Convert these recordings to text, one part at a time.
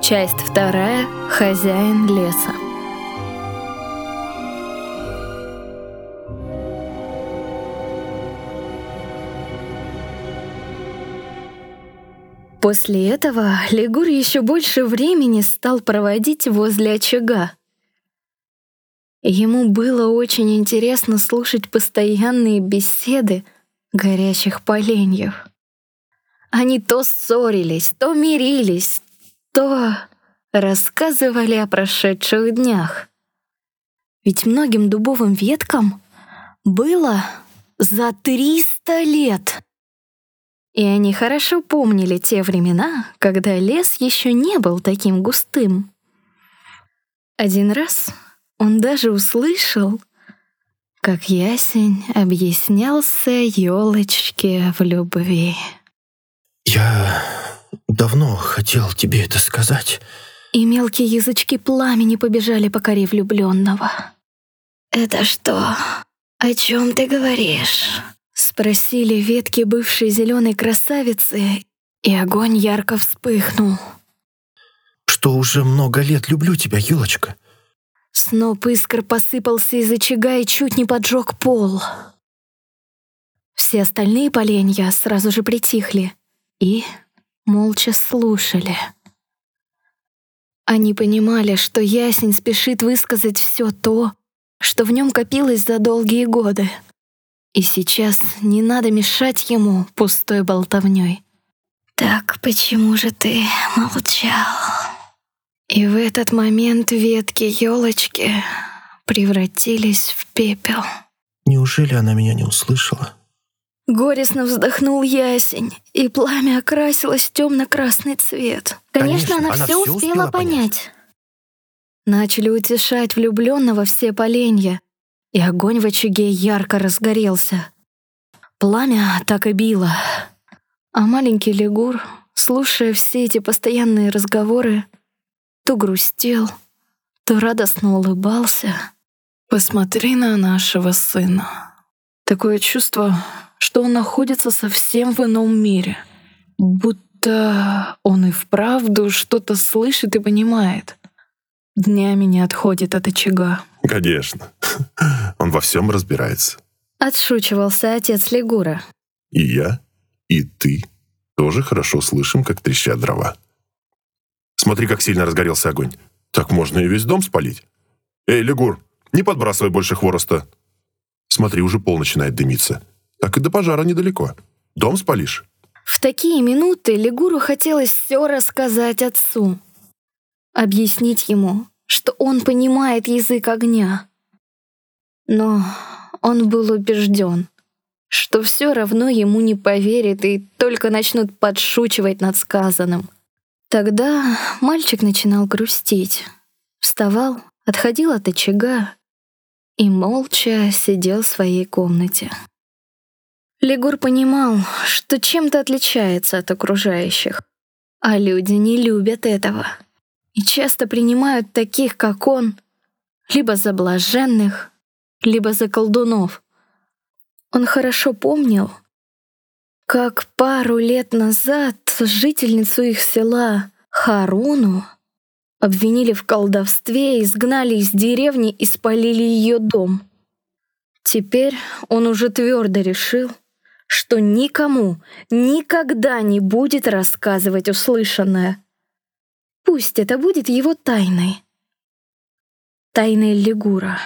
Часть 2. Хозяин леса. После этого Лигур еще больше времени стал проводить возле очага. Ему было очень интересно слушать постоянные беседы горящих поленьев. Они то ссорились, то мирились, то рассказывали о прошедших днях. Ведь многим дубовым веткам было за 300 лет. И они хорошо помнили те времена, когда лес еще не был таким густым. Один раз он даже услышал, как ясень объяснялся елочке в любви. «Я давно хотел тебе это сказать». И мелкие язычки пламени побежали по коре влюбленного. «Это что? О чем ты говоришь?» Спросили ветки бывшей зеленой красавицы, и огонь ярко вспыхнул. «Что уже много лет люблю тебя, елочка». Сноп искр посыпался из очага и чуть не поджег пол. Все остальные поленья сразу же притихли и молча слушали. Они понимали, что ясень спешит высказать все то, что в нем копилось за долгие годы. И сейчас не надо мешать ему пустой болтовней. «Так почему же ты молчал?» И в этот момент ветки елочки превратились в пепел. Неужели она меня не услышала? Горестно вздохнул ясень, и пламя окрасилось в темно-красный цвет. Конечно, она все успела понять. Начали утешать влюбленного все поленья, и огонь в очаге ярко разгорелся. Пламя так и било. А маленький Лигур, слушая все эти постоянные разговоры, то грустил, то радостно улыбался. «Посмотри на нашего сына. Такое чувство, что он находится совсем в ином мире. Будто он и вправду что-то слышит и понимает. Днями не отходит от очага». «Конечно. Он во всем разбирается». Отшучивался отец Лигура. «И я, и ты тоже хорошо слышим, как трещат дрова. Смотри, как сильно разгорелся огонь. Так можно и весь дом спалить. Эй, Лигур, не подбрасывай больше хвороста. Смотри, уже пол начинает дымиться. Так и до пожара недалеко. Дом спалишь». В такие минуты Лигуру хотелось все рассказать отцу. Объяснить ему, что он понимает язык огня. Но он был убежден, что все равно ему не поверят и только начнут подшучивать над сказанным. Тогда мальчик начинал грустить, вставал, отходил от очага и молча сидел в своей комнате. Лигур понимал, что чем-то отличается от окружающих, а люди не любят этого и часто принимают таких, как он, либо за блаженных, либо за колдунов. Он хорошо помнил, как пару лет назад жительницу их села Харуну обвинили в колдовстве, изгнали из деревни и спалили ее дом. Теперь он уже твердо решил, что никому никогда не будет рассказывать услышанное. Пусть это будет его тайной. Тайной Лигура.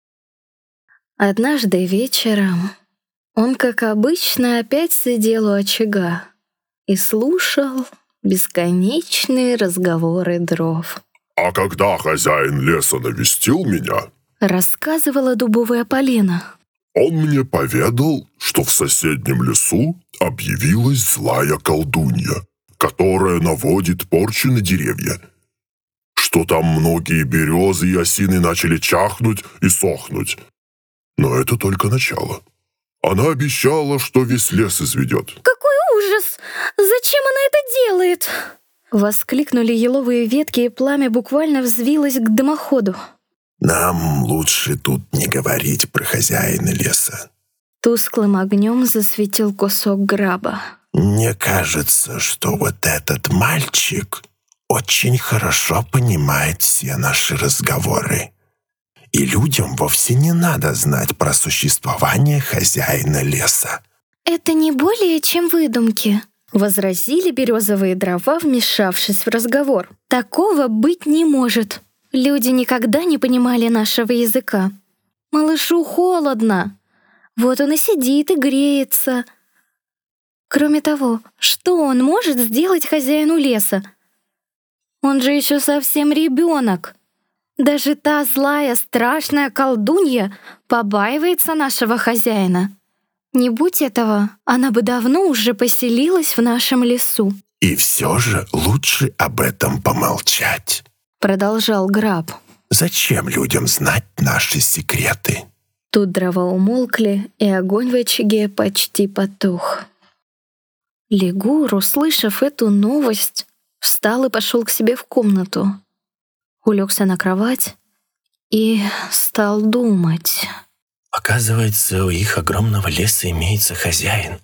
Однажды вечером он, как обычно, опять сидел у очага и слушал бесконечные разговоры дров. «А когда хозяин леса навестил меня, — рассказывала дубовая полена, — он мне поведал, что в соседнем лесу объявилась злая колдунья, которая наводит порчу на деревья, что там многие березы и осины начали чахнуть и сохнуть. Но это только начало. Она обещала, что весь лес изведет». «Какой ужас! Зачем она это делает?» Воскликнули еловые ветки, и пламя буквально взвилось к дымоходу. «Нам лучше тут не говорить про хозяина леса». Тусклым огнем засветил кусок граба. «Мне кажется, что вот этот мальчик очень хорошо понимает все наши разговоры. И людям вовсе не надо знать про существование хозяина леса. «Это не более чем выдумки», — возразили березовые дрова, вмешавшись в разговор. «Такого быть не может. Люди никогда не понимали нашего языка. Малышу холодно. Вот он и сидит и греется. Кроме того, что он может сделать хозяину леса? Он же еще совсем ребенок. Даже та злая, страшная колдунья побаивается нашего хозяина. Не будь этого, она бы давно уже поселилась в нашем лесу». И все же лучше об этом помолчать. Продолжал Граб. Зачем людям знать наши секреты? Тут дрова умолкли, и огонь в очаге почти потух. Лигур, услышав эту новость, встал и пошел к себе в комнату. Улегся на кровать и стал думать. Оказывается, у их огромного леса имеется хозяин.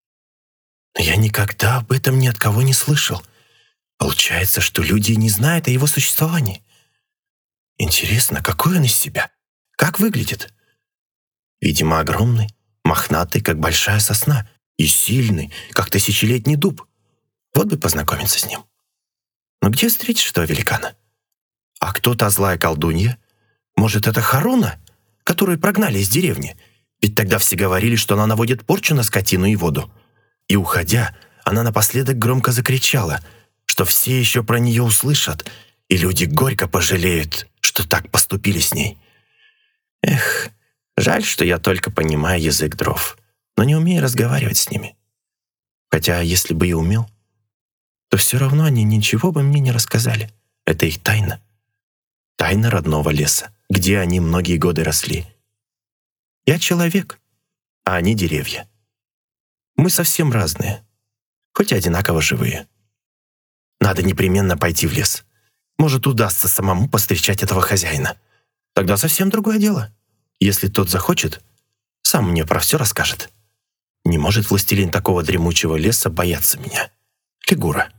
Но я никогда об этом ни от кого не слышал. Получается, что люди не знают о его существовании. Интересно, какой он из себя? Как выглядит? Видимо, огромный, мохнатый, как большая сосна, и сильный, как тысячелетний дуб. Вот бы познакомиться с ним. Но где встретишь этого великана? А кто та злая колдунья? Может, это Харуна, которую прогнали из деревни? Ведь тогда все говорили, что она наводит порчу на скотину и воду. И, уходя, она напоследок громко закричала, что все еще про нее услышат, и люди горько пожалеют, что так поступили с ней. Эх, жаль, что я только понимаю язык дров, но не умею разговаривать с ними. Хотя, если бы и умел, то все равно они ничего бы мне не рассказали. Это их тайна. Тайна родного леса, где они многие годы росли. Я человек, а они деревья. Мы совсем разные, хоть и одинаково живые. Надо непременно пойти в лес. Может, удастся самому повстречать этого хозяина. Тогда совсем другое дело. Если тот захочет, сам мне про все расскажет. Не может властелин такого дремучего леса бояться меня. Лигура.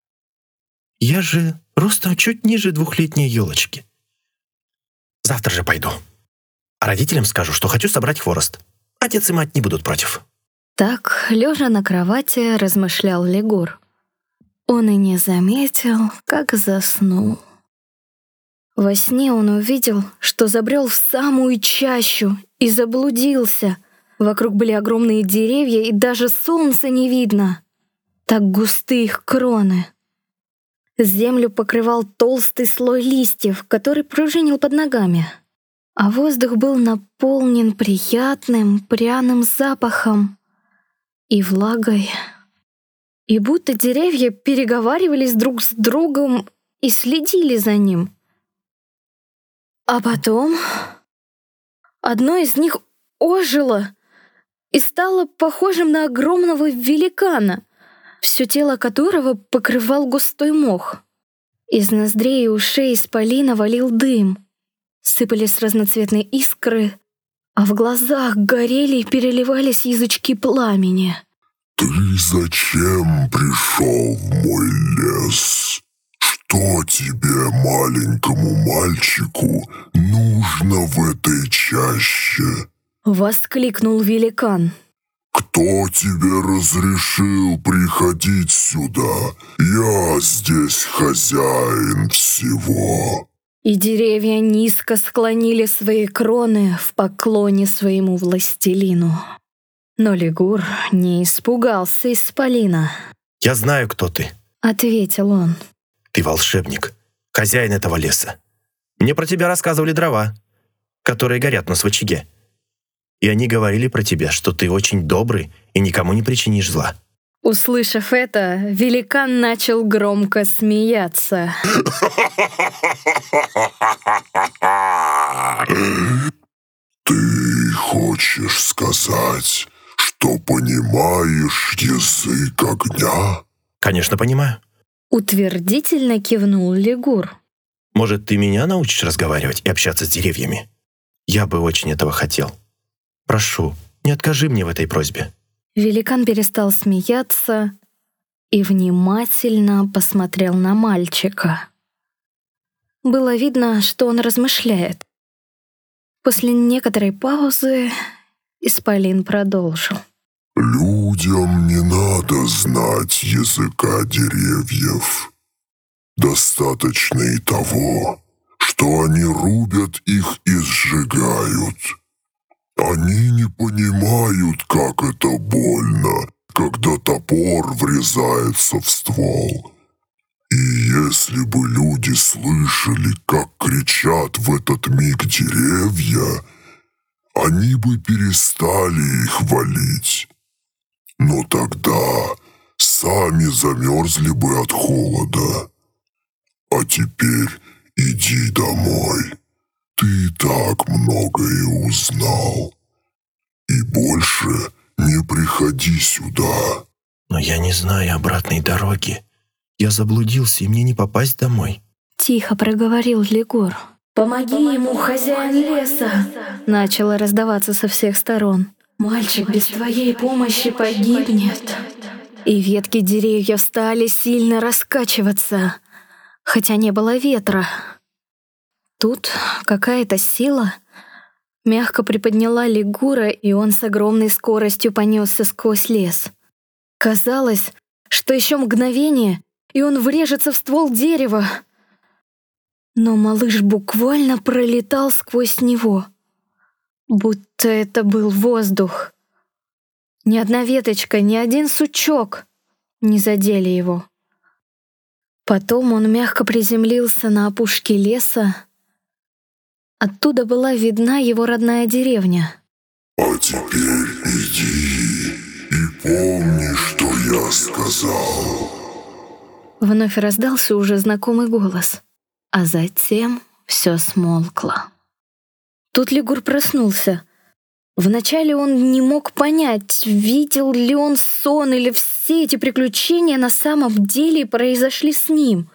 Я же ростом чуть ниже 2-летней елочки. Завтра же пойду. А родителям скажу, что хочу собрать хворост. Отец и мать не будут против. Так, лежа на кровати, размышлял Лигур. Он и не заметил, как заснул. Во сне он увидел, что забрел в самую чащу и заблудился. Вокруг были огромные деревья, и даже солнца не видно. Так густы их кроны. Землю покрывал толстый слой листьев, который пружинил под ногами. А воздух был наполнен приятным пряным запахом и влагой. И будто деревья переговаривались друг с другом и следили за ним. А потом одно из них ожило и стало похожим на огромного великана, все тело которого покрывал густой мох. Из ноздрей и ушей исполина валил дым. Сыпались разноцветные искры, а в глазах горели и переливались язычки пламени. «Ты зачем пришел в мой лес? Что тебе, маленькому мальчику, нужно в этой чаще?» — воскликнул великан. «Кто тебе разрешил приходить сюда? Я здесь хозяин всего». И деревья низко склонили свои кроны в поклоне своему властелину. Но Лигур не испугался исполина. «Я знаю, кто ты», — ответил он. «Ты волшебник, хозяин этого леса. Мне про тебя рассказывали дрова, которые горят у нас в очаге. И они говорили про тебя, что ты очень добрый и никому не причинишь зла». Услышав это, великан начал громко смеяться. «Ты хочешь сказать, что понимаешь язык огня?» «Конечно, понимаю. Утвердительно кивнул Лигур. Может, ты меня научишь разговаривать и общаться с деревьями? Я бы очень этого хотел. Прошу, не откажи мне в этой просьбе». Великан перестал смеяться и внимательно посмотрел на мальчика. Было видно, что он размышляет. После некоторой паузы исполин продолжил. Людям не надо знать языка деревьев. Достаточно и того, что они рубят их и сжигают. Они не понимают, как это больно, когда топор врезается в ствол. И если бы люди слышали, как кричат в этот миг деревья, они бы перестали их валить. Но тогда сами замерзли бы от холода. А теперь иди домой. Ты и так многое узнал. И больше не приходи сюда. Но я не знаю обратной дороги. Я заблудился, и мне не попасть домой. Тихо проговорил Лигур. «Помоги ему, хозяин леса!» Начало раздаваться со всех сторон. «Мальчик без твоей помощи погибнет!» И ветки деревьев стали сильно раскачиваться, хотя не было ветра. Тут какая-то сила мягко приподняла Лигура, и он с огромной скоростью понесся сквозь лес. Казалось, что еще мгновение, и он врежется в ствол дерева. Но малыш буквально пролетал сквозь него, будто это был воздух. Ни одна веточка, ни один сучок не задели его. Потом он мягко приземлился на опушке леса. Оттуда была видна его родная деревня. А теперь иди и помни, что я сказал. Вновь раздался уже знакомый голос, а затем все смолкло. Тут Лигур проснулся. Вначале он не мог понять, видел ли он сон или все эти приключения на самом деле произошли с ним.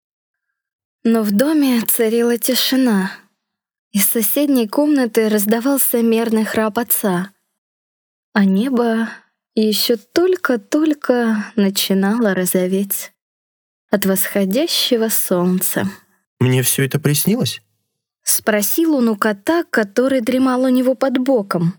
Но в доме царила тишина. Из соседней комнаты раздавался мерный храп отца, а небо еще только-только начинало розоветь от восходящего солнца. Мне все это приснилось? Спросил он у кота, который дремал у него под боком.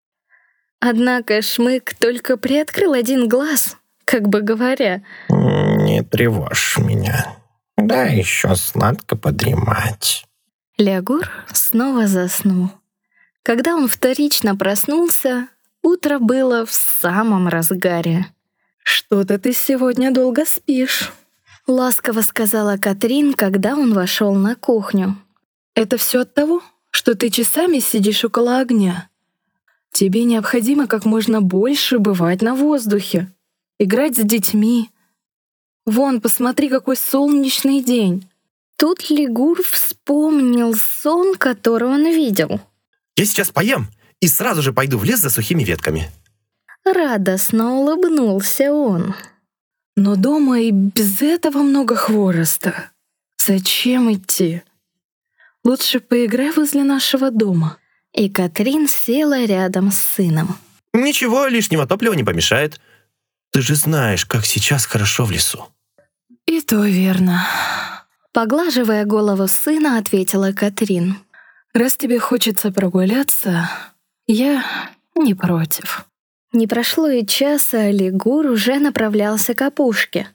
Однако Шмык только приоткрыл один глаз, как бы говоря: «Не тревожь меня. Дай еще сладко подремать». Лягур снова заснул. Когда он вторично проснулся, утро было в самом разгаре. «Что-то ты сегодня долго спишь», — ласково сказала Катрин, когда он вошел на кухню. «Это все от того, что ты часами сидишь около огня. Тебе необходимо как можно больше бывать на воздухе, играть с детьми. Вон, посмотри, какой солнечный день». Тут Лигур вспомнил сон, который он видел. Я сейчас поем и сразу же пойду в лес за сухими ветками. Радостно улыбнулся он. «Но дома и без этого много хвороста. Зачем идти? Лучше поиграй возле нашего дома». И Катрин села рядом с сыном. Ничего, лишнего топлива не помешает. Ты же знаешь, как сейчас хорошо в лесу. «И то верно». Поглаживая голову сына, ответила Катрин. «Раз тебе хочется прогуляться, я не против». Не прошло и часа, а Лигур уже направлялся к опушке.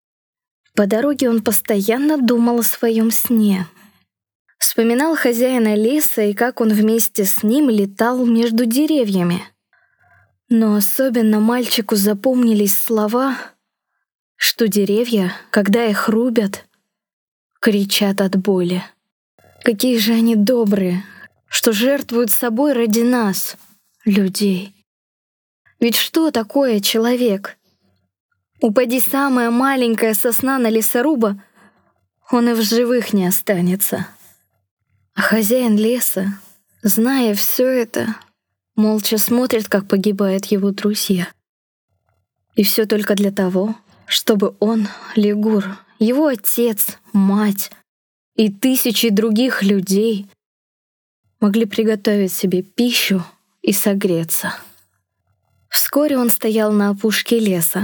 По дороге он постоянно думал о своем сне. Вспоминал хозяина леса и как он вместе с ним летал между деревьями. Но особенно мальчику запомнились слова, что деревья, когда их рубят, кричат от боли. Какие же они добрые, что жертвуют собой ради нас, людей. Ведь что такое человек? Упади самая маленькая сосна на лесоруба, он и в живых не останется. А хозяин леса, зная все это, молча смотрит, как погибают его друзья. И все только для того, чтобы он, Лигур, его отец, мать и тысячи других людей могли приготовить себе пищу и согреться. Вскоре он стоял на опушке леса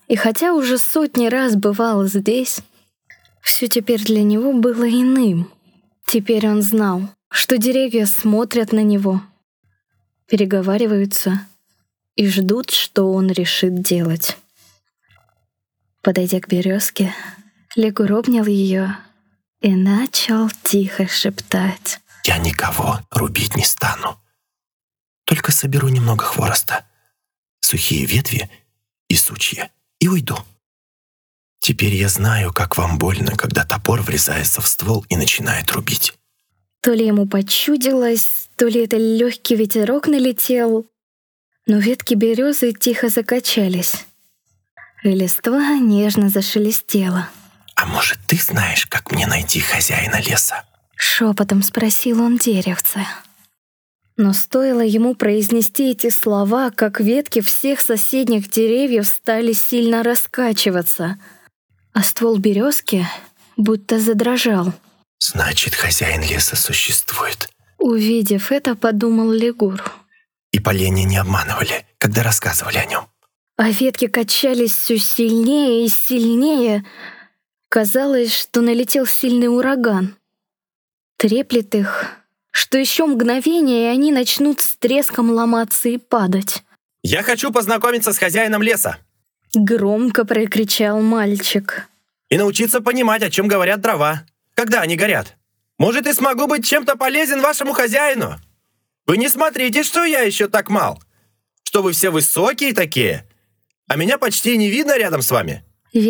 И хотя уже сотни раз бывал здесь, все теперь для него было иным. Теперь он знал, что деревья смотрят на него, переговариваются и ждут, что он решит делать. Подойдя к березке, Легур обнял ее и начал тихо шептать. «Я никого рубить не стану. Только соберу немного хвороста, сухие ветви и сучья, и уйду. Теперь я знаю, как вам больно, когда топор врезается в ствол и начинает рубить». То ли ему почудилось, то ли это легкий ветерок налетел, но ветки березы тихо закачались, и листва нежно зашелестела. «А может, ты знаешь, как мне найти хозяина леса?» Шепотом спросил он деревца. Но стоило ему произнести эти слова, как ветки всех соседних деревьев стали сильно раскачиваться, а ствол березки будто задрожал. «Значит, хозяин леса существует». Увидев это, подумал Легур. И поленья не обманывали, когда рассказывали о нем. А ветки качались все сильнее и сильнее. Казалось, что налетел сильный ураган. Треплет их, что еще мгновение, и они начнут с треском ломаться и падать. «Я хочу познакомиться с хозяином леса!» Громко прокричал мальчик. «И научиться понимать, о чем говорят дрова, когда они горят. Может, и смогу быть чем-то полезен вашему хозяину. Вы не смотрите, что я еще так мал, что вы все высокие такие, а меня почти не видно рядом с вами.